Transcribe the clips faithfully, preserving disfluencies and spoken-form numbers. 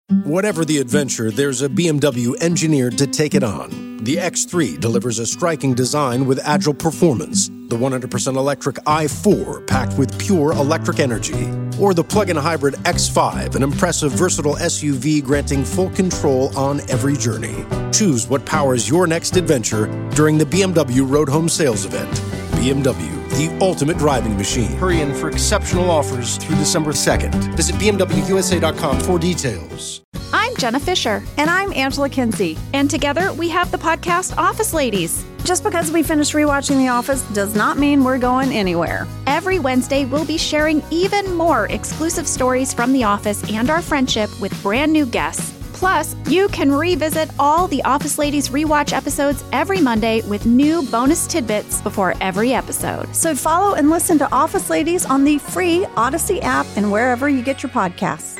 Whatever the adventure, there's a B M W engineered to take it on. The X three delivers a striking design with agile performance. The one hundred percent electric i four, packed with pure electric energy. Or the plug-in hybrid X five, an impressive, versatile S U V granting full control on every journey. Choose what powers your next adventure during the B M W Road Home Sales Event. B M W, the ultimate driving machine. Hurry in for exceptional offers through December second. Visit B M W U S A dot com for details. I'm Jenna Fisher. And I'm Angela Kinsey. And together we have the podcast Office Ladies. Just because we finished rewatching The Office does not mean we're going anywhere. Every Wednesday, we'll be sharing even more exclusive stories from The Office and our friendship with brand new guests. Plus, you can revisit all the Office Ladies rewatch episodes every Monday with new bonus tidbits before every episode. So follow and listen to Office Ladies on the free Odyssey app and wherever you get your podcasts.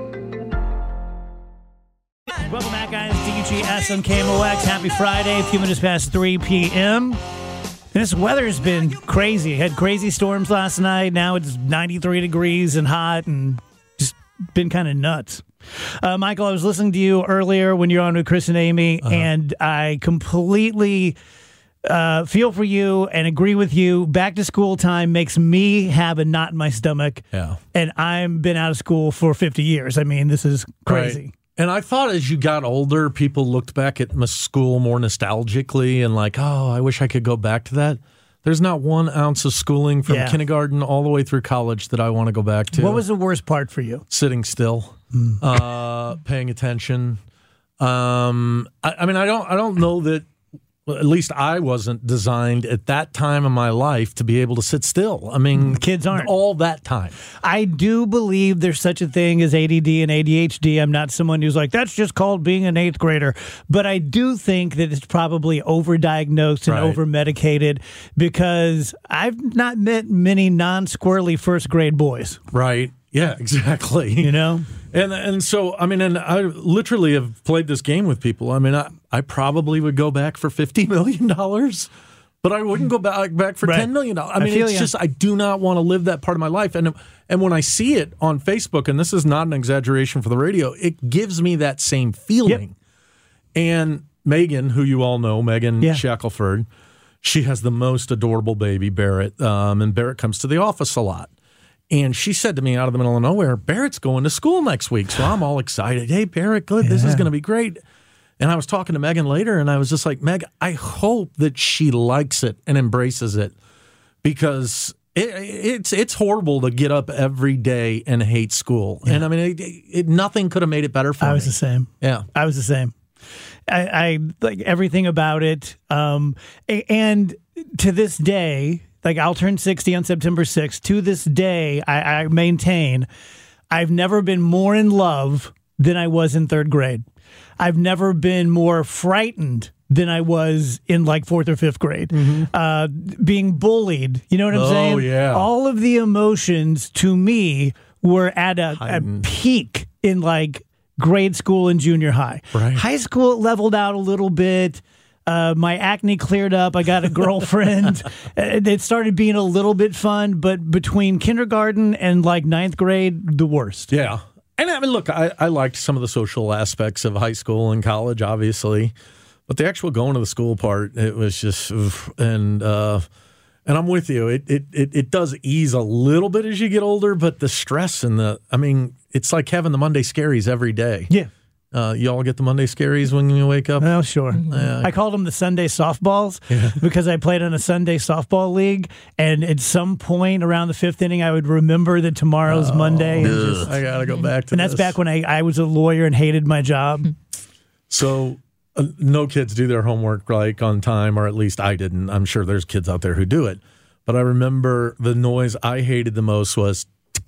Welcome back, guys. D G S on K M O X. Happy Friday. A few minutes past three p.m. And this weather's been crazy. Had crazy storms last night. Now it's ninety-three degrees and hot and just been kind of nuts. Uh, Michael, I was listening to you earlier when you were on with Chris and Amy, uh-huh. and I completely uh, feel for you and agree with you. Back to school time makes me have a knot in my stomach. Yeah. And I've been out of school for fifty years. I mean, this is crazy. Right. And I thought as you got older, people looked back at my school more nostalgically and like, oh, I wish I could go back to that. There's not one ounce of schooling from yeah. kindergarten all the way through college that I want to go back to. What was the worst part for you? Sitting still, mm. uh, paying attention. Um, I, I mean, I don't, I don't know that. At least I wasn't designed at that time in my life to be able to sit still. I mean, kids aren't all that time. I do believe there's such a thing as A D D and A D H D. I'm not someone who's like, that's just called being an eighth grader. But I do think that it's probably overdiagnosed and right. over-medicated because I've not met many non-squirrely first grade boys. Right. Yeah, exactly. You know? And and so, I mean, and I literally have played this game with people. I mean, I, I probably would go back for fifty million dollars, but I wouldn't go back, back for right. ten million dollars. I mean, I it's you. just, I do not want to live that part of my life. And, and when I see it on Facebook, and this is not an exaggeration for the radio, it gives me that same feeling. Yep. And Megan, who you all know, Megan yeah. Shackelford, she has the most adorable baby, Barrett. Um, and Barrett comes to the office a lot. And she said to me out of the middle of nowhere, Barrett's going to school next week. So I'm all excited. Hey, Barrett, good. Yeah. This is going to be great. And I was talking to Megan later, and I was just like, Meg, I hope that she likes it and embraces it because it, it's it's horrible to get up every day and hate school. Yeah. And I mean, it, it, nothing could have made it better for me. I was me. the same. Yeah. I was the same. I, I like everything about it. Um, and to this day, like I'll turn sixty on September sixth. To this day, I, I maintain I've never been more in love than I was in third grade. I've never been more frightened than I was in like fourth or fifth grade. Mm-hmm. Uh, being bullied, you know what I'm oh, saying? Oh, yeah. All of the emotions to me were at a, a peak in like grade school and junior high. Right. High school, it leveled out a little bit. Uh, my acne cleared up. I got a girlfriend. It started being a little bit fun, but between kindergarten and like ninth grade, the worst. Yeah. And I mean, look, I, I liked some of the social aspects of high school and college, obviously, but the actual going to the school part, it was just, oof, and uh, and I'm with you. It, it it it does ease a little bit as you get older, but the stress and the, I mean, it's like having the Monday scaries every day. Yeah. Uh, you all get the Monday scaries when you wake up? Oh, sure. Uh, I called them the Sunday softballs yeah. because I played in a Sunday softball league, and at some point around the fifth inning, I would remember that tomorrow's oh, Monday. And just, I got to go back to And that's this. back when I, I was a lawyer and hated my job. So uh, no kids do their homework like on time, or at least I didn't. I'm sure there's kids out there who do it. But I remember the noise I hated the most was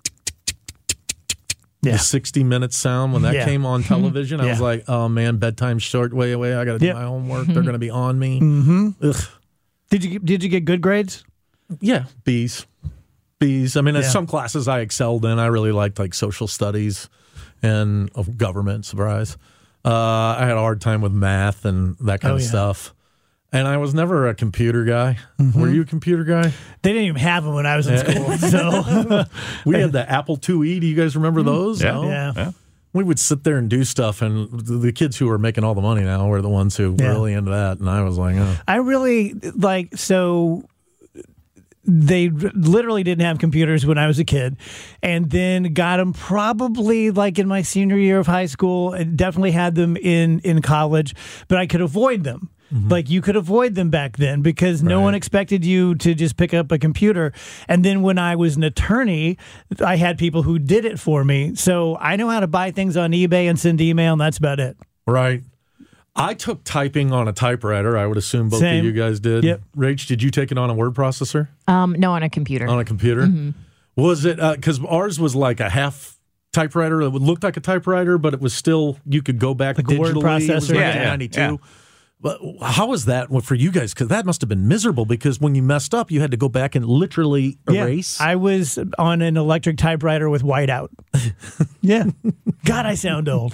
Yeah. the sixty minute sound when that yeah. came on television. I yeah. was like, oh, man, bedtime's short. Way away. I got to do yep. my homework. They're going to be on me. Mm-hmm. Ugh. Did you did you get good grades? Yeah, B's. B's. I mean, in yeah. some classes I excelled in. I really liked like social studies and oh, government, surprise. Uh, I had a hard time with math and that kind oh, of yeah. stuff. And I was never a computer guy. Mm-hmm. Were you a computer guy? They didn't even have them when I was in school. So we had the Apple two E. Do you guys remember those? Yeah. No? yeah. yeah. we would sit there and do stuff, and the kids who are making all the money now were the ones who yeah. were really into that. And I was like, oh. I really like so. They literally didn't have computers when I was a kid, and then got them probably like in my senior year of high school, and definitely had them in, in college, but I could avoid them. Mm-hmm. Like you could avoid them back then because no right. one expected you to just pick up a computer. And then when I was an attorney, I had people who did it for me. So I know how to buy things on eBay and send email, and that's about it. Right. I took typing on a typewriter. I would assume both Same. of you guys did. Yep. Rach, did you take it on a word processor? Um, no, on a computer. On a computer? Mm-hmm. Was it, because uh, ours was like a half typewriter. It would look like a typewriter, but it was still, you could go back like digitally. A word processor. It was like yeah, ninety-two. Yeah. But how was that for you guys? Because that must have been miserable because when you messed up, you had to go back and literally erase. Yeah, I was on an electric typewriter with whiteout. Yeah. God, I sound old.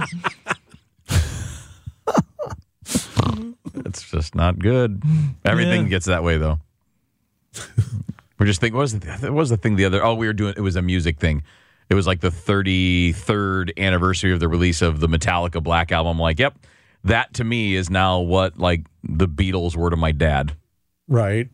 It's just not good. Everything Yeah. gets that way, though. We're just thinking, what was, the, what was the thing the other, oh, we were doing, it was a music thing. It was like the thirty-third anniversary of the release of the Metallica Black Album. I'm like, yep, that to me is now what like the Beatles were to my dad. Right.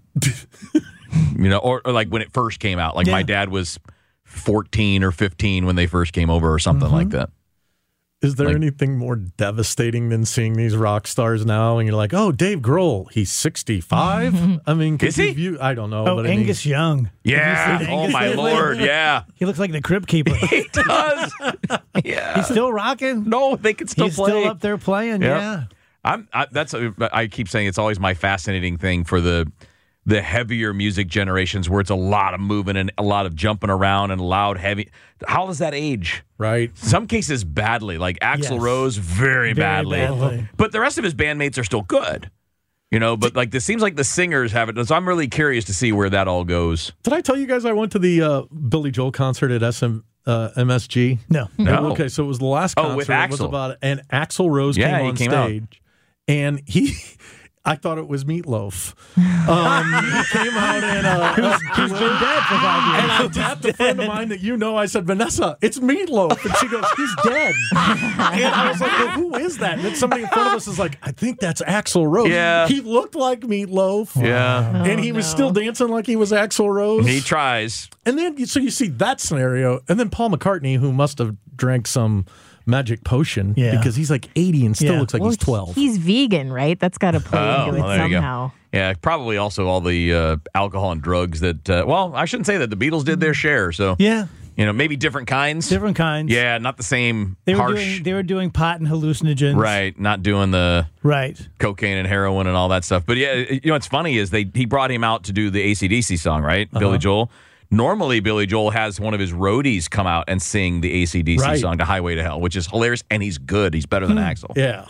You know, or, or like when it first came out. Like Yeah. my dad was fourteen or fifteen when they first came over or something Mm-hmm. like that. Is there Like- anything more devastating than seeing these rock stars now and you're like, oh, Dave Grohl, he's sixty-five? I mean, Is he? You, I don't know. Oh, but Angus I mean, Young. Yeah. Have you seen Oh, Angus my lately? Lord. Yeah. He looks like the Crypt Keeper. He does. Yeah. He's still rocking. No, they can still He's play. still up there playing. Yep. Yeah. I'm. I, that's. A, I keep saying it's always my fascinating thing for the the heavier music generations where it's a lot of moving and a lot of jumping around and loud, heavy. How does that age? right. Some cases badly, like Axl Yes. Rose, very, Very badly. badly. But the rest of his bandmates are still good. You know, but like this seems like the singers have it. So I'm really curious to see where that all goes. Did I tell you guys I went to the uh, Billy Joel concert at S M, uh, M S G? No. No. Okay, so it was the last Oh, concert. with It was Axl. about it, and Axl Rose Yeah, came he on came out. stage, and he, I thought it was Meatloaf. Um, he came out and uh, He's been dead for five years. and I tapped a friend of mine that you know. I said, Vanessa, it's Meatloaf, and she goes, he's dead. And I was like, well, who is that? And then somebody in front of us is like, I think that's Axl Rose. Yeah. He looked like Meatloaf. Yeah. And he was still dancing like he was Axl Rose. He tries. And then, so you see that scenario, and then Paul McCartney, who must have drank some magic potion, Yeah. because he's like eighty and still Yeah. looks like Well, he's twelve. He's vegan, right? That's got to play Oh, into it well, there you go. somehow. Yeah, probably also all the uh, alcohol and drugs that, uh, well, I shouldn't say that. The Beatles did their share. So, Yeah. you know, maybe different kinds. Different kinds. Yeah, not the same They were harsh. doing they were doing pot and hallucinogens. Right, not doing the Right. cocaine and heroin and all that stuff. But yeah, you know what's funny is they he brought him out to do the A C D C song, right? Uh-huh. Billy Joel. Normally, Billy Joel has one of his roadies come out and sing the A C D C Right. song, "To Highway to Hell," which is hilarious, and he's good. He's better than Axl. Yeah.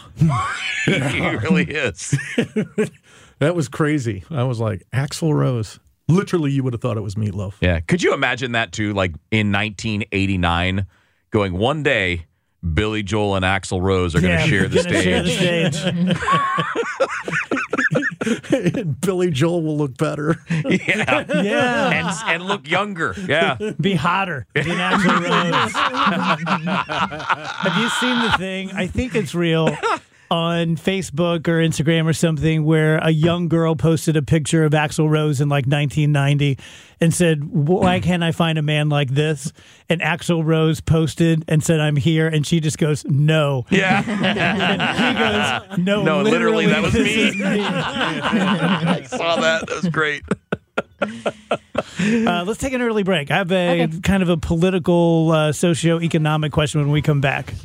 He really is. That was crazy. I was like, Axl Rose. Literally, you would have thought it was Meatloaf. Yeah. Could you imagine that too? Like in nineteen eighty-nine, going one day, Billy Joel and Axl Rose are going to Yeah, share the gonna share the stage. stage. And Billy Joel will look better. Yeah. Yeah. And, and look younger. Yeah. Be hotter than Axl Rose. Have you seen the thing? I think it's real. On Facebook or Instagram or something, where a young girl posted a picture of Axl Rose in like nineteen ninety and said, "Why can't I find a man like this?" And Axl Rose posted and said, "I'm here," and she just goes, "No." Yeah. And he goes, "No, No, literally, that was this me." is me." I saw that. That was great. Uh, let's take an early break. I have a kind of a political, uh, socio-economic question when we come back.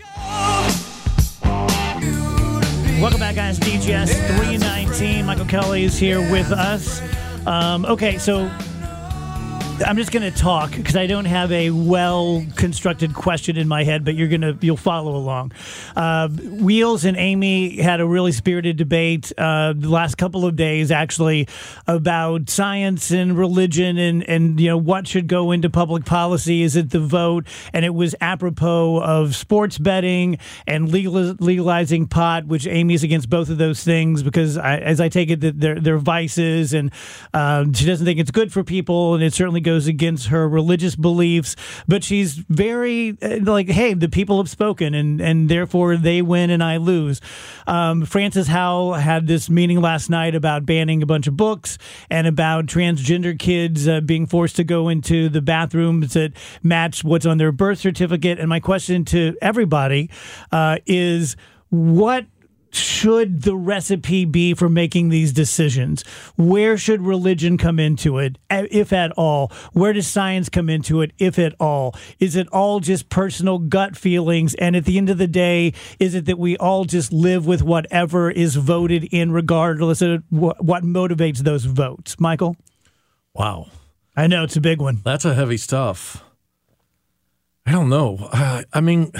Welcome back, guys. D G S three nineteen. Michael Kelly is here with us. Um, okay, so I'm just going to talk because I don't have a well-constructed question in my head, but you're gonna you'll follow along. Uh, Wheels and Amy had a really spirited debate uh, the last couple of days, actually, about science and religion and and you know what should go into public policy. Is it the vote? And it was apropos of sports betting and legal, legalizing pot, which Amy's against both of those things because, I, as I take it, that they're they're vices, and uh, she doesn't think it's good for people, and it's certainly good goes against her religious beliefs, but she's very uh, like, hey, the people have spoken, and, and therefore they win and I lose. Um, Frances Howell had this meeting last night about banning a bunch of books and about transgender kids uh, being forced to go into the bathrooms that match what's on their birth certificate. And my question to everybody uh, is, what should the recipe be for making these decisions? Where should religion come into it, if at all? Where does science come into it, if at all? Is it all just personal gut feelings? And at the end of the day, is it that we all just live with whatever is voted in, regardless of what motivates those votes? Michael? Wow. I know, it's a big one. That's a heavy stuff. I don't know. Uh, I mean...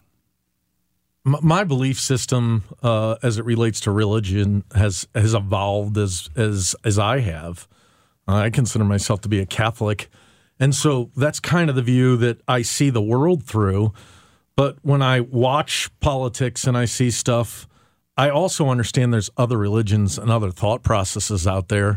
My belief system, uh, as it relates to religion, has has evolved as as as I have. Uh, I consider myself to be a Catholic, and so that's kind of the view that I see the world through. But when I watch politics and I see stuff, I also understand there's other religions and other thought processes out there.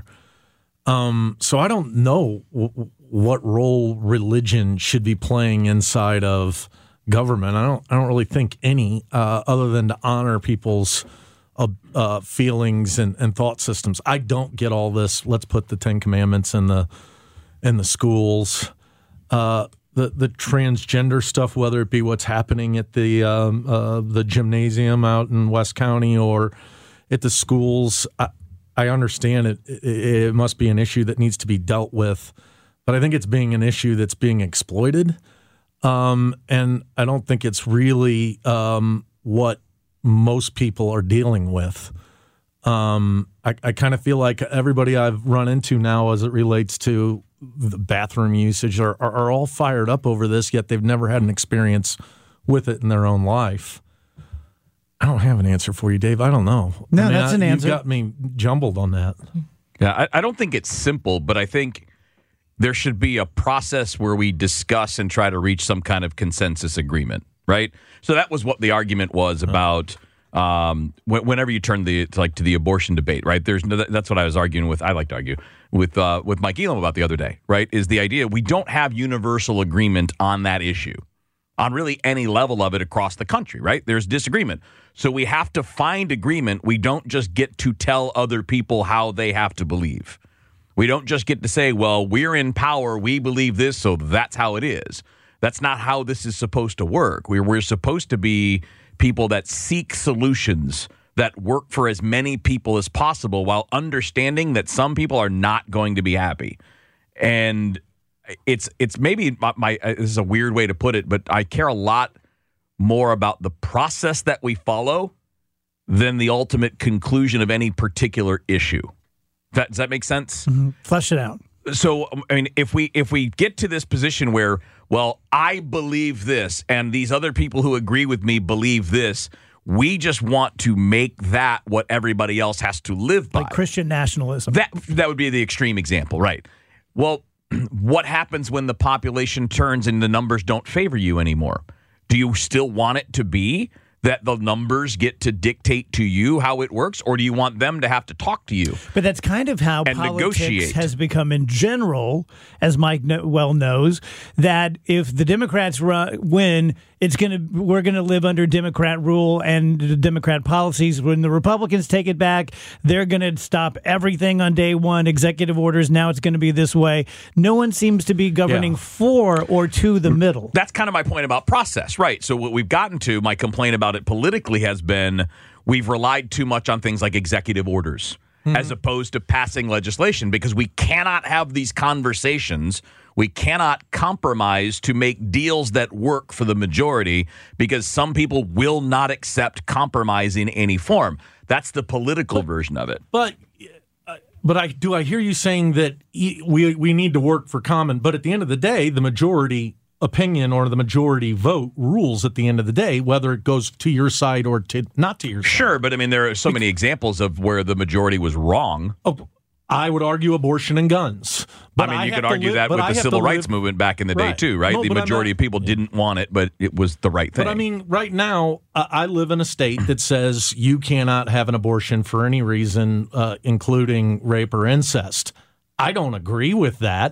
Um, so I don't know w- what role religion should be playing inside of government. I don't. I don't really think any, uh, other than to honor people's uh, uh, feelings and, and thought systems. I don't get all this. Let's put the Ten Commandments in the in the schools. Uh, the the transgender stuff, whether it be what's happening at the um, uh, the gymnasium out in West County or at the schools. I, I understand it, it. It must be an issue that needs to be dealt with, but I think it's being an issue that's being exploited. Um, and I don't think it's really um, what most people are dealing with. Um, I, I kind of feel like everybody I've run into now as it relates to the bathroom usage are, are, are all fired up over this, yet they've never had an experience with it in their own life. I don't have an answer for you, Dave. I don't know. No, I mean, that's I, an answer. You got me jumbled on that. Yeah, I, I don't think it's simple, but I think there should be a process where we discuss and try to reach some kind of consensus agreement, right? So that was what the argument was about um, whenever you turn the to like to the abortion debate, right? There's no, that's what I was arguing with. I like to argue with uh, with Mike Elam about the other day, right? Is the idea we don't have universal agreement on that issue, on really any level of it across the country, right? There's disagreement. So we have to find agreement. We don't just get to tell other people how they have to believe. We don't just get to say, well, we're in power, we believe this, so that's how it is. That's not how this is supposed to work. We're, we're supposed to be people that seek solutions that work for as many people as possible while understanding that some people are not going to be happy. And it's it's maybe my, my this is a weird way to put it, but I care a lot more about the process that we follow than the ultimate conclusion of any particular issue. That, does that make sense? Mm-hmm. Flesh it out. So, I mean, if we if we get to this position where, well, I believe this, and these other people who agree with me believe this, we just want to make that what everybody else has to live by. Like Christian nationalism. That that would be the extreme example, right? Well, what happens when the population turns and the numbers don't favor you anymore? Do you still want it to be that the numbers get to dictate to you how it works, or do you want them to have to talk to you? But that's kind of how and politics negotiate. has become in general, as Mike well knows, that if the Democrats run, win, it's gonna we're gonna live under Democrat rule and Democrat policies. When the Republicans take it back, they're gonna stop everything on day one, executive orders. Now it's gonna be this way. No one seems to be governing Yeah. for or to the middle. That's kind of my point about process, right? So what we've gotten to, my complaint about it politically has been we've relied too much on things like executive orders mm-hmm. as opposed to passing legislation, because we cannot have these conversations. We cannot compromise to make deals that work for the majority, because some people will not accept compromise in any form. That's the political but, version of it. But uh, but I do I hear you saying that we we need to work for common, but at the end of the day, the majority opinion or the majority vote rules at the end of the day, whether it goes to your side or to not to your side. Sure, but I mean, there are so many examples of where the majority was wrong. Oh, I would argue abortion and guns. But I mean, I you could have to argue live- that but with I the have civil to rights live- movement back in the day, Right. too, right? No, the but I'm majority not- of people didn't want it, but it was the right thing. But I mean, right now, uh, I live in a state that says you cannot have an abortion for any reason, uh, including rape or incest. I don't agree with that.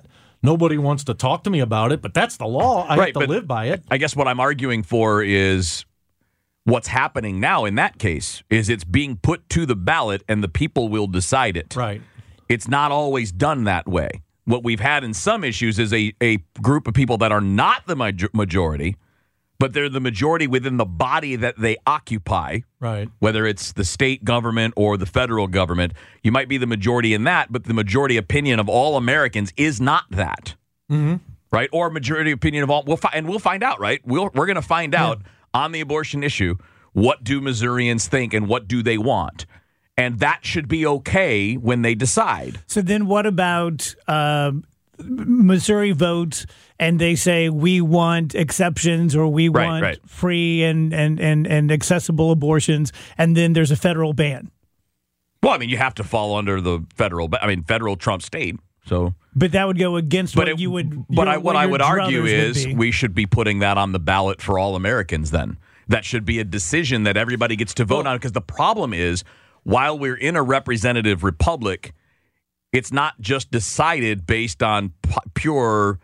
nobody wants to talk to me about it, but that's the law. I right, have to live by it. I guess what I'm arguing for is what's happening now in that case is it's being put to the ballot and the people will decide it. Right. It's not always done that way. What we've had in some issues is a, a group of people that are not the major- majority, but they're the majority within the body that they occupy. Right. Whether it's the state government or the federal government, you might be the majority in that, but the majority opinion of all Americans is not that. Mm-hmm. Right? Or majority opinion of all, we'll fi- and we'll find out, right? We'll, we're going to find out yeah. on the abortion issue, what do Missourians think and what do they want? And that should be okay when they decide. So then what about uh, Missouri votes and they say we want exceptions or we right, want right. free and, and, and, and accessible abortions, and then there's a federal ban? Well, I mean, you have to fall under the federal, I mean, federal Trump state. So, But that would go against what it, you would. But your, I, what I would argue is would we should be putting that on the ballot for all Americans then. That should be a decision that everybody gets to vote well, on, because the problem is, while we're in a representative republic, it's not just decided based on po- pure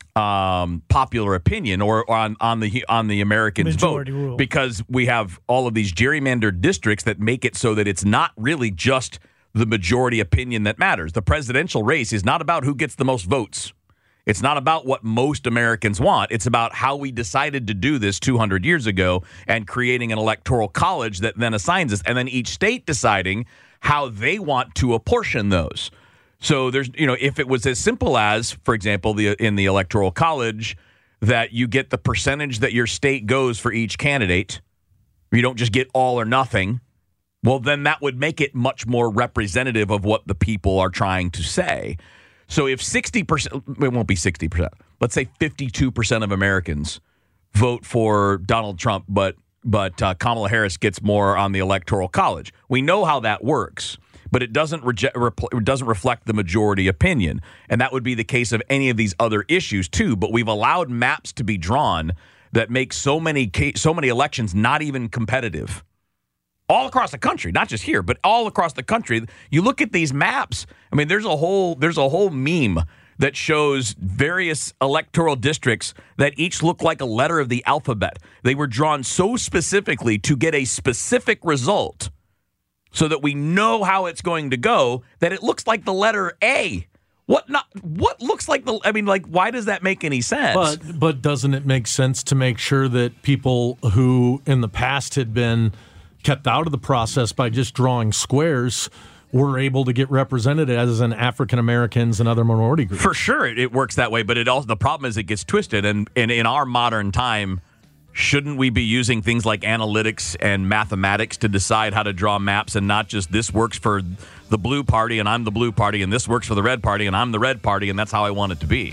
um, popular opinion or, or on, on the on the Americans' Majority vote, rule. because we have all of these gerrymandered districts that make it so that it's not really just the majority opinion that matters. The presidential race is not about who gets the most votes. It's not about what most Americans want. It's about how we decided to do this two hundred years ago and creating an electoral college that then assigns us, and then each state deciding how they want to apportion those. So there's, you know, if it was as simple as, for example, the in the electoral college, that you get the percentage that your state goes for each candidate, you don't just get all or nothing, well, then that would make it much more representative of what the people are trying to say. So if sixty percent, it won't be sixty percent, let's say fifty-two percent of Americans vote for Donald Trump, but but uh, Kamala Harris gets more on the Electoral College. We know how that works, but it doesn't reject, repl- it doesn't reflect the majority opinion. And that would be the case of any of these other issues too. But we've allowed maps to be drawn that make so many so many elections not even competitive. All across the country, not just here, but all across the country. You look at these maps. I mean, there's a whole there's a whole meme that shows various electoral districts that each look like a letter of the alphabet. They were drawn so specifically to get a specific result so that we know how it's going to go, that it looks like the letter A. What not? What looks like the? I mean, like, why does that make any sense? But but doesn't it make sense to make sure that people who in the past had been kept out of the process by just drawing squares were able to get represented as an African Americans and other minority groups? For sure, it, it works that way. But it also the problem is it gets twisted. And, and in our modern time, shouldn't we be using things like analytics and mathematics to decide how to draw maps, and not just this works for the blue party and I'm the blue party, and this works for the red party and I'm the red party, and that's how I want it to be?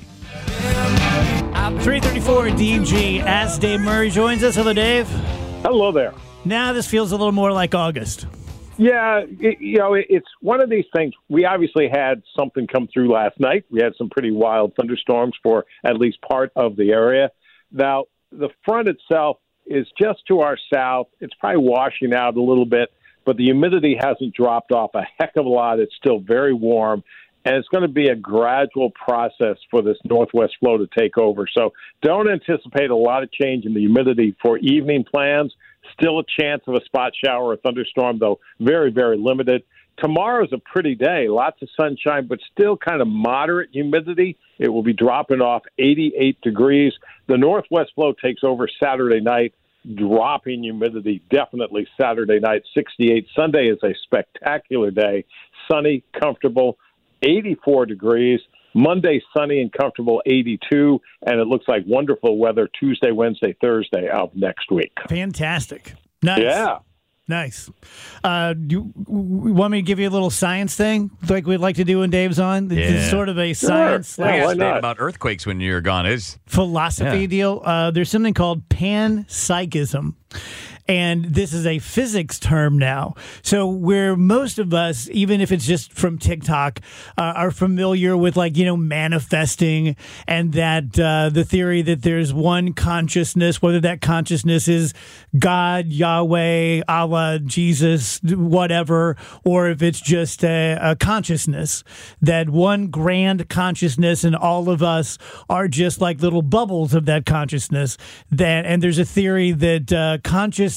three thirty-four D G as Dave Murray joins us. Hello, Dave. Hello there. Now this feels a little more like August. Yeah, it, you know, it, it's one of these things. We obviously had something come through last night. We had some pretty wild thunderstorms for at least part of the area. Now, the front itself is just to our south. It's probably washing out a little bit, but the humidity hasn't dropped off a heck of a lot. It's still very warm, and it's going to be a gradual process for this northwest flow to take over. So don't anticipate a lot of change in the humidity for evening plans. Still a chance of a spot shower or thunderstorm, though very, very limited. Tomorrow's a pretty day, lots of sunshine, but still kind of moderate humidity. It will be dropping off eighty-eight degrees. The northwest flow takes over Saturday night, dropping humidity definitely Saturday night, sixty-eight. Sunday is a spectacular day, sunny, comfortable, eighty-four degrees. Monday, sunny and comfortable, eighty-two, and it looks like wonderful weather Tuesday, Wednesday, Thursday of next week. Fantastic. Nice. Yeah. Nice. Uh, you, you want me to give you a little science thing like we'd like to do when Dave's on? Yeah. It's sort of a science Sure. Yeah, I why asked Dave not? about earthquakes when you were gone. It's philosophy Yeah. deal. Uh, there's something called panpsychism. And this is a physics term now. So where most of us, even if it's just from TikTok, uh, are familiar with, like, you know, manifesting, and that uh, the theory that there's one consciousness, whether that consciousness is God, Yahweh, Allah, Jesus, whatever, or if it's just a, a consciousness, that one grand consciousness and all of us are just like little bubbles of that consciousness. That, and there's a theory that uh, consciousness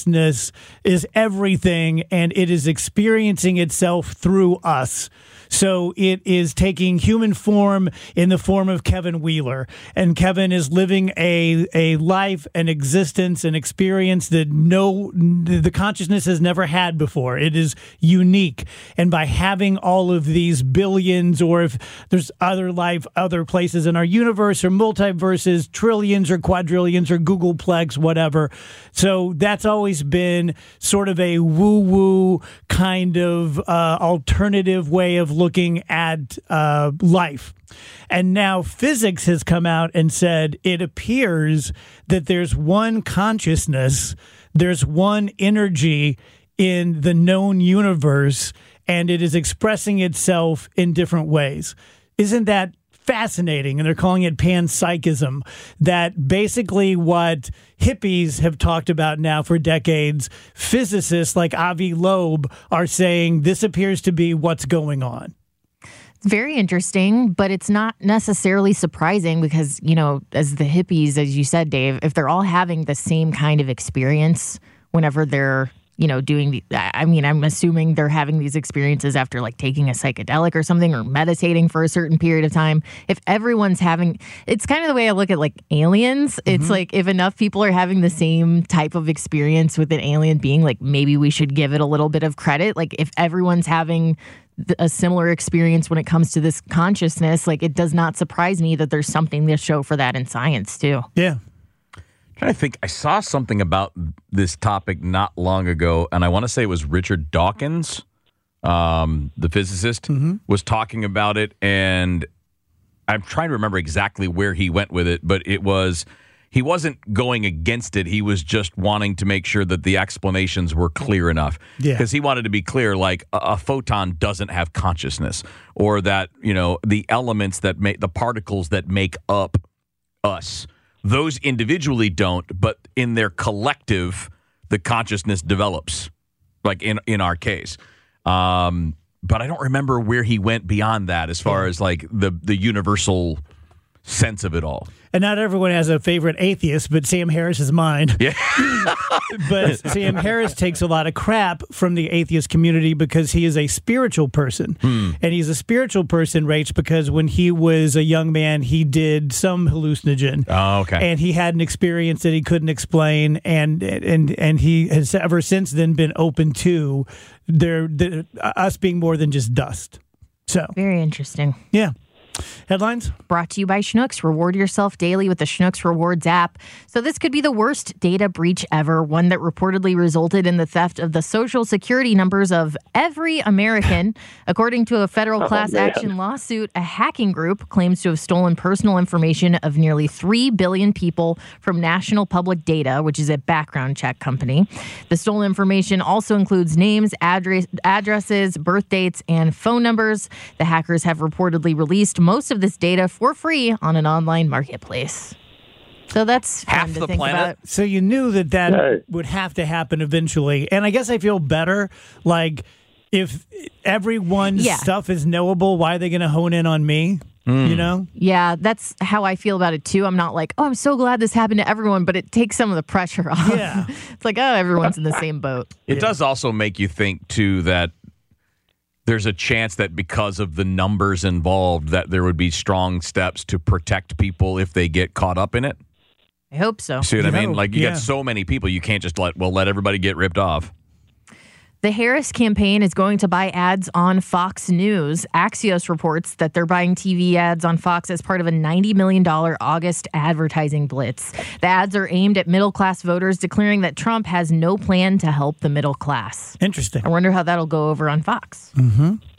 is everything, and it is experiencing itself through us. So it is taking human form in the form of Kevin Wheeler. And Kevin is living a a life, an existence, an experience that no the consciousness has never had before. It is unique. And by having all of these billions, or if there's other life, other places in our universe, or multiverses, trillions or quadrillions or Googleplex, whatever. So that's always been sort of a woo-woo kind of uh, alternative way of looking at uh, life. And now physics has come out and said it appears that there's one consciousness, there's one energy in the known universe, and it is expressing itself in different ways. Isn't that fascinating? And they're calling it panpsychism, that basically what hippies have talked about now for decades, physicists like Avi Loeb are saying this appears to be what's going on. It's very interesting, but it's not necessarily surprising because, you know, as the hippies, as you said, Dave, if they're all having the same kind of experience whenever they're, you know, doing the, I mean, I'm assuming they're having these experiences after like taking a psychedelic or something, or meditating for a certain period of time. If everyone's having, it's kind of the way I look at like aliens. It's mm-hmm. like if enough people are having the same type of experience with an alien being, like maybe we should give it a little bit of credit. Like if everyone's having a similar experience when it comes to this consciousness, like it does not surprise me that there's something to show for that in science too. Yeah. Trying to think, I saw something about this topic not long ago, and I want to say it was Richard Dawkins, um, the physicist, mm-hmm. was talking about it, and I'm trying to remember exactly where he went with it, but it was, he wasn't going against it, he was just wanting to make sure that the explanations were clear enough. Yeah. Because he wanted to be clear, like, a, a photon doesn't have consciousness, or that, you know, the elements that make, the particles that make up us, those individually don't, but in their collective, the consciousness develops, like in, in our case. Um, but I don't remember where he went beyond that as far yeah. as like the, the universal sense of it all. And not everyone has a favorite atheist, but Sam Harris is mine. Yeah. But Sam Harris takes a lot of crap from the atheist community because he is a spiritual person. Hmm. And he's a spiritual person, Rach, because when he was a young man, he did some hallucinogen. Oh, okay. And he had an experience that he couldn't explain. And and and he has ever since then been open to their, their us being more than just dust. So very interesting. Yeah. Headlines? Brought to you by Schnucks. Reward yourself daily with the Schnucks Rewards app. So this could be the worst data breach ever, one that reportedly resulted in the theft of the social security numbers of every American. According to a federal oh, class man. action lawsuit, a hacking group claims to have stolen personal information of nearly three billion people from National Public Data, which is a background check company. The stolen information also includes names, address, addresses, birth dates, and phone numbers. The hackers have reportedly released most of this data for free on an online marketplace. So that's fun half to the think planet. about. So you knew that that Hey. would have to happen eventually. And I guess I feel better, like, if everyone's Yeah. stuff is knowable, why are they going to hone in on me? Mm. You know? Yeah, that's how I feel about it too. I'm not like, oh, I'm so glad this happened to everyone, but it takes some of the pressure off. Yeah. It's like, oh, everyone's in the same boat. It Yeah. does also make you think, too, that there's a chance that because of the numbers involved, that there would be strong steps to protect people if they get caught up in it. I hope so. See what I mean? No, Like, you yeah. got so many people, you can't just let, well, let everybody get ripped off. The Harris campaign is going to buy ads on Fox News. Axios reports that they're buying T V ads on Fox as part of a ninety million dollars August advertising blitz. The ads are aimed at middle-class voters, declaring that Trump has no plan to help the middle class. Interesting. I wonder how that'll go over on Fox. Mm-hmm.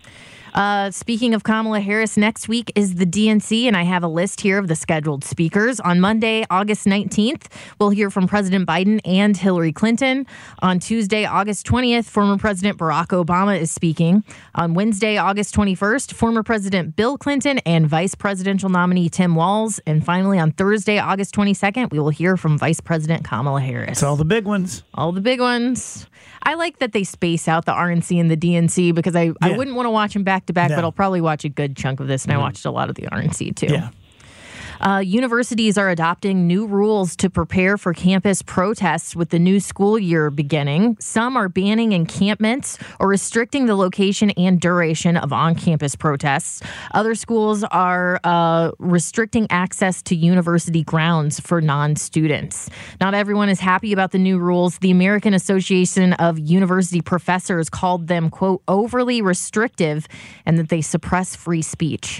Uh, speaking of Kamala Harris, next week is the D N C, and I have a list here of the scheduled speakers. On Monday, August nineteenth, we'll hear from President Biden and Hillary Clinton. On Tuesday, August twentieth, former President Barack Obama is speaking. On Wednesday, August twenty-first, former President Bill Clinton and Vice Presidential nominee Tim Walz. And finally, on Thursday, August twenty-second, we will hear from Vice President Kamala Harris. It's all the big ones. All the big ones. I like that they space out the R N C and the D N C because I, yeah. I wouldn't want to watch them back to back, no. but I'll probably watch a good chunk of this, and mm. I watched a lot of the R N C too. Yeah. Uh, universities are adopting new rules to prepare for campus protests with the new school year beginning. Some are banning encampments or restricting the location and duration of on-campus protests. Other schools are uh, restricting access to university grounds for non-students. Not everyone is happy about the new rules. The American Association of University Professors called them, quote, overly restrictive and that they suppress free speech.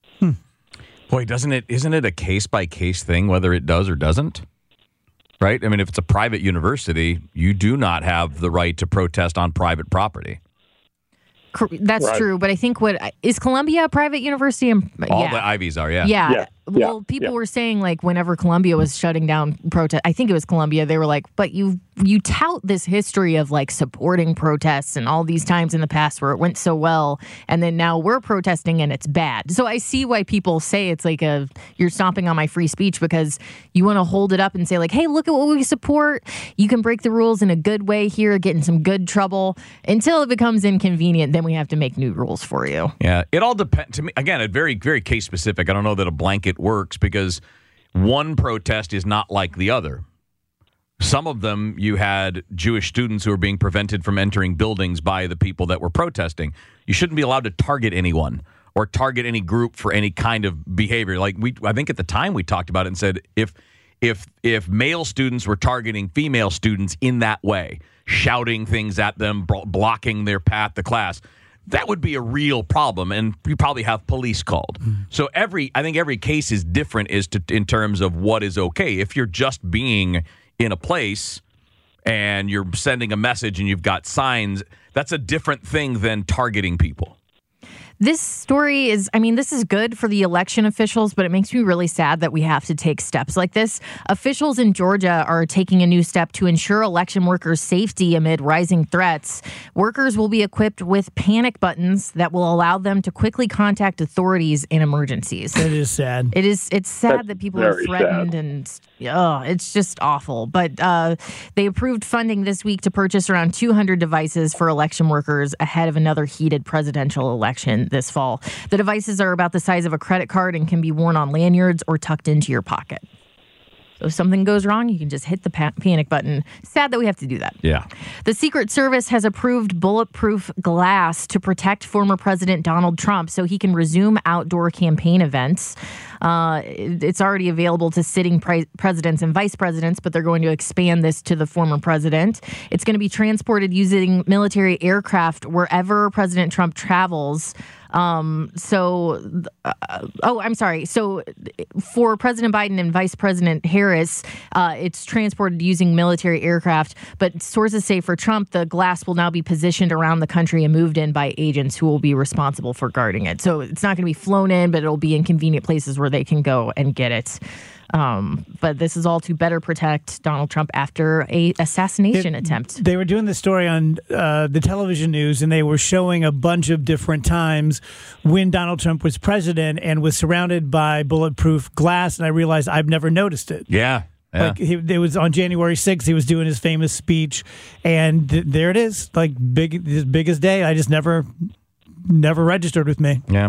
Boy, doesn't it? Isn't it a case by case thing whether it does or doesn't? Right? I mean, if it's a private university, you do not have the right to protest on private property. That's right. True, but I think what is Columbia a private university? All yeah. the Ivies are, yeah. Yeah. yeah. Well, yeah. people yeah. were saying, like, whenever Columbia was shutting down protest, I think it was Columbia, they were like, but you you tout this history of, like, supporting protests and all these times in the past where it went so well, and then now we're protesting and it's bad. So I see why people say it's like a, you're stomping on my free speech because you want to hold it up and say, like, hey, look at what we support. You can break the rules in a good way here, get in some good trouble. Until it becomes inconvenient, then we have to make new rules for you. Yeah, it all depends. To me, again, it's very, very case specific. I don't know that a blanket works because one protest is not like the other. Some of them, you had Jewish students who were being prevented from entering buildings by the people that were protesting. You shouldn't be allowed to target anyone or target any group for any kind of behavior. Like we, I think at the time we talked about it and said if if if male students were targeting female students in that way, shouting things at them, blocking their path to class, that would be a real problem, and you probably have police called. Mm-hmm. So every, I think every case is different as to in terms of what is okay. If you're just being in a place and you're sending a message and you've got signs, that's a different thing than targeting people. This story is, I mean, this is good for the election officials, but it makes me really sad that we have to take steps like this. Officials in Georgia are taking a new step to ensure election workers' safety amid rising threats. Workers will be equipped with panic buttons that will allow them to quickly contact authorities in emergencies. It is sad. It is. It's sad That's that people are threatened sad. and oh, it's just awful. But uh, they approved funding this week to purchase around two hundred devices for election workers ahead of another heated presidential election this fall. The devices are about the size of a credit card and can be worn on lanyards or tucked into your pocket. So if something goes wrong, you can just hit the pa- panic button. Sad that we have to do that. Yeah. The Secret Service has approved bulletproof glass to protect former President Donald Trump so he can resume outdoor campaign events. Uh, it's already available to sitting pre- presidents and vice presidents, but they're going to expand this to the former president. It's going to be transported using military aircraft wherever President Trump travels. Um, so, uh, oh, I'm sorry. So for President Biden and Vice President Harris, uh, it's transported using military aircraft. But sources say for Trump, the glass will now be positioned around the country and moved in by agents who will be responsible for guarding it. So it's not going to be flown in, but it'll be in convenient places where they can go and get it. Um, but this is all to better protect Donald Trump after a assassination it, attempt. They were doing the story on uh, the television news, and they were showing a bunch of different times when Donald Trump was president and was surrounded by bulletproof glass. And I realized I've never noticed it. Yeah. Yeah. Like he, it was on January sixth, he was doing his famous speech, and th- there it is, like big, his biggest day. I just never, never registered with me. Yeah.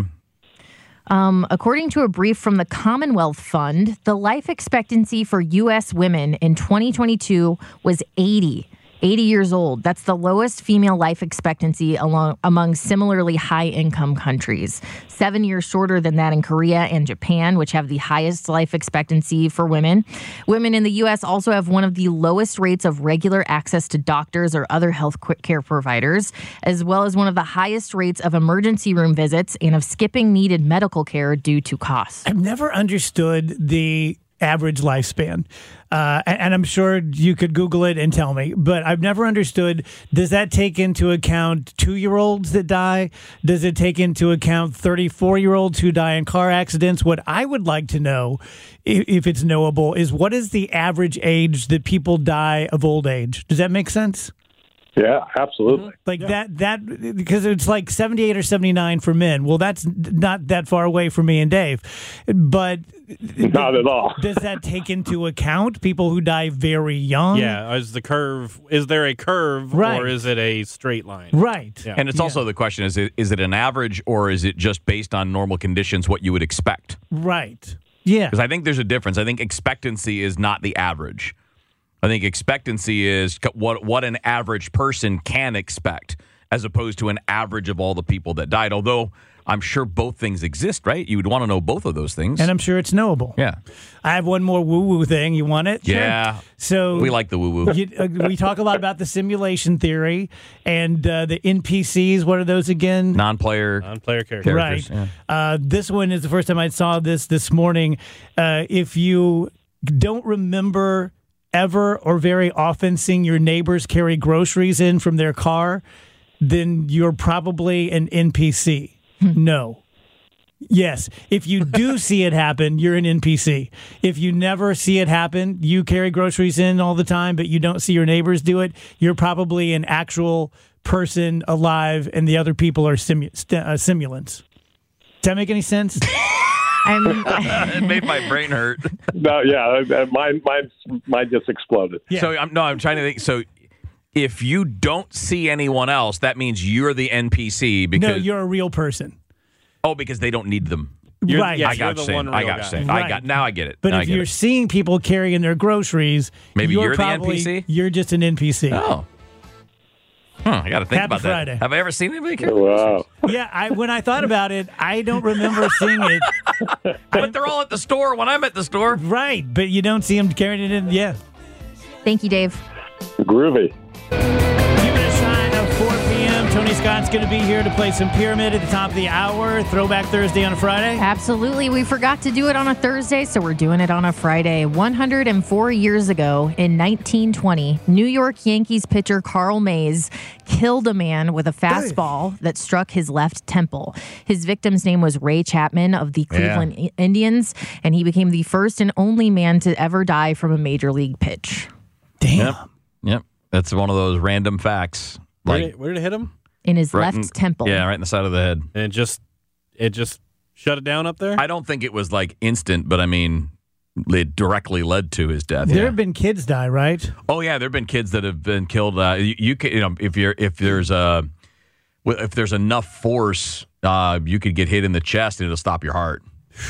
Um, according to a brief from the Commonwealth Fund, the life expectancy for U S women in twenty twenty-two was eighty. eighty years old. That's the lowest female life expectancy along, among similarly high-income countries. Seven years shorter than that in Korea and Japan, which have the highest life expectancy for women. Women in the U S also have one of the lowest rates of regular access to doctors or other health care providers, as well as one of the highest rates of emergency room visits and of skipping needed medical care due to costs. I've never understood the average lifespan? Uh, and, and I'm sure you could Google it and tell me, but I've never understood, does that take into account two-year-olds that die? Does it take into account thirty-four-year-olds who die in car accidents? What I would like to know, if, if it's knowable, is what is the average age that people die of old age? Does that make sense? Yeah, absolutely. Like yeah. that, that because it's like seventy-eight or seventy-nine for men. Well, that's not that far away from me and Dave, but not at all. Does that take into account people who die very young? Yeah, is the curve? Is there a curve, right. or is it a straight line? Right. Yeah. And it's yeah. also the question: is it is it an average, or is it just based on normal conditions, what you would expect? Right. Yeah. Because I think there's a difference. I think expectancy is not the average. I think expectancy is what what an average person can expect, as opposed to an average of all the people that died. Although I'm sure both things exist, right? You would want to know both of those things. And I'm sure it's knowable. Yeah. I have one more woo-woo thing. You want it? Yeah. Sure. So we like the woo-woo. You, uh, we talk a lot about the simulation theory and uh, the N P Cs. What are those again? Non-player. Non-player characters. Right. Yeah. Uh, this one is the first time I saw this this morning. Uh, if you don't remember ever or very often seeing your neighbors carry groceries in from their car, then you're probably an N P C. No. Yes. If you do see it happen, you're an N P C. If you never see it happen, you carry groceries in all the time, but you don't see your neighbors do it, you're probably an actual person alive, and the other people are simu- st- uh, simulants. Does that make any sense? I'm, it made my brain hurt. No, yeah, mine, mine, mine just exploded. Yeah. So I'm no, I'm trying to think. So if you don't see anyone else, that means you're the N P C. Because no, you're a real person. Oh, because they don't need them. You're, right. Yes, I got you saying. I got you saying. Right. I got now. I get it. But now if you're it. seeing people carrying their groceries, maybe you're, you're probably, the N P C. You're just an N P C. Oh. Huh, I got to think Happy about Friday. that. Have I ever seen anybody carry Wow. Yeah, I, when I thought about it, I don't remember seeing it. But they're all at the store when I'm at the store. Right, but you don't see them carrying it in. Yeah. Thank you, Dave. Groovy. Give it a shine at four p.m. Tony Scott's going to be here to play some Pyramid at the top of the hour. Throwback Thursday on a Friday. Absolutely. We forgot to do it on a Thursday, so we're doing it on a Friday. one hundred four years ago, in nineteen twenty, New York Yankees pitcher Carl Mays killed a man with a fastball that struck his left temple. His victim's name was Ray Chapman of the Cleveland yeah. Indians, and he became the first and only man to ever die from a major league pitch. Damn. Yep. Yep. That's one of those random facts. Where, Like did, where did it hit him? In his right left in, temple. Yeah, right in the side of the head. And it just, it just shut it down up there? I don't think it was like instant, but I mean, it directly led to his death. There yeah. have been kids die, right? Oh yeah, there have been kids that have been killed. Uh, you, you can, you know, if you're if there's a if there's enough force, uh, you could get hit in the chest and it'll stop your heart.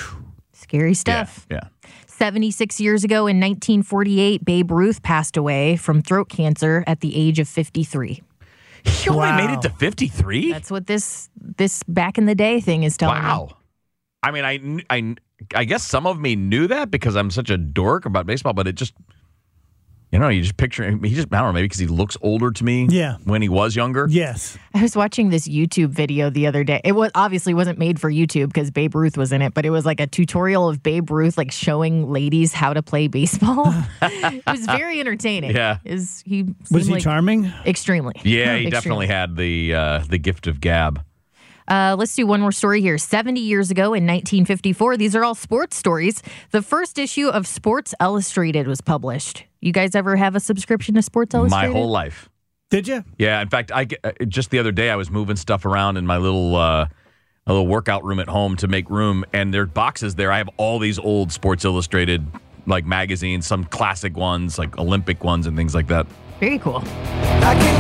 Scary stuff. Yeah. yeah. seventy-six years ago in nineteen forty-eight, Babe Ruth passed away from throat cancer at the age of fifty-three. He only Wow. made it to fifty-three? That's what this this back in the day thing is telling me. Wow. I mean, I, kn- I, kn- I guess some of me knew that because I'm such a dork about baseball, but it just, you know, you just picture him. He just, I don't know, maybe because he looks older to me Yeah. when he was younger. Yes. I was watching this YouTube video the other day. It was obviously wasn't made for YouTube because Babe Ruth was in it, but it was like a tutorial of Babe Ruth like showing ladies how to play baseball. It was very entertaining. Yeah. Is he Was he like charming? Extremely. Yeah, he Extremely. definitely had the uh, the gift of gab. Uh, let's do one more story here. seventy years ago in nineteen fifty-four, these are all sports stories. The first issue of Sports Illustrated was published. You guys ever have a subscription to Sports Illustrated? My whole life. Did you? Yeah, in fact, I get- uh, just the other day I was moving stuff around in my little uh, a little workout room at home to make room, and there are boxes there. I have all these old Sports Illustrated like magazines, some classic ones, like Olympic ones and things like that. Very cool. I can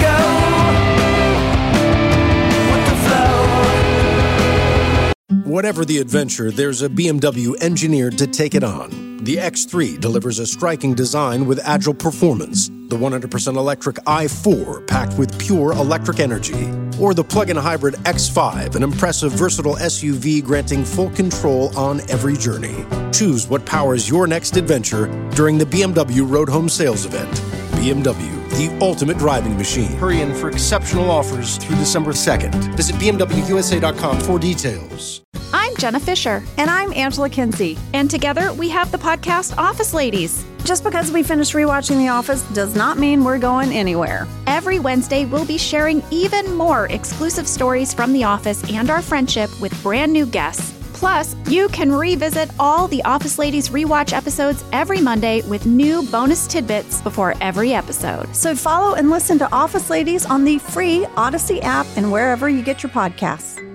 go with the flow. Whatever the adventure, there's a B M W engineered to take it on. The X three delivers a striking design with agile performance. The one hundred percent electric i four packed with pure electric energy. Or the plug-in hybrid X five, an impressive versatile S U V granting full control on every journey. Choose what powers your next adventure during the B M W Road Home Sales Event. B M W, the ultimate driving machine. Hurry in for exceptional offers through December second. Visit B M W U S A dot com for details. I'm I'm Jenna Fisher. And I'm Angela Kinsey. And together we have the podcast Office Ladies. Just because we finished rewatching The Office does not mean we're going anywhere. Every Wednesday, we'll be sharing even more exclusive stories from The Office and our friendship with brand new guests. Plus, you can revisit all the Office Ladies rewatch episodes every Monday with new bonus tidbits before every episode. So follow and listen to Office Ladies on the free Odyssey app and wherever you get your podcasts.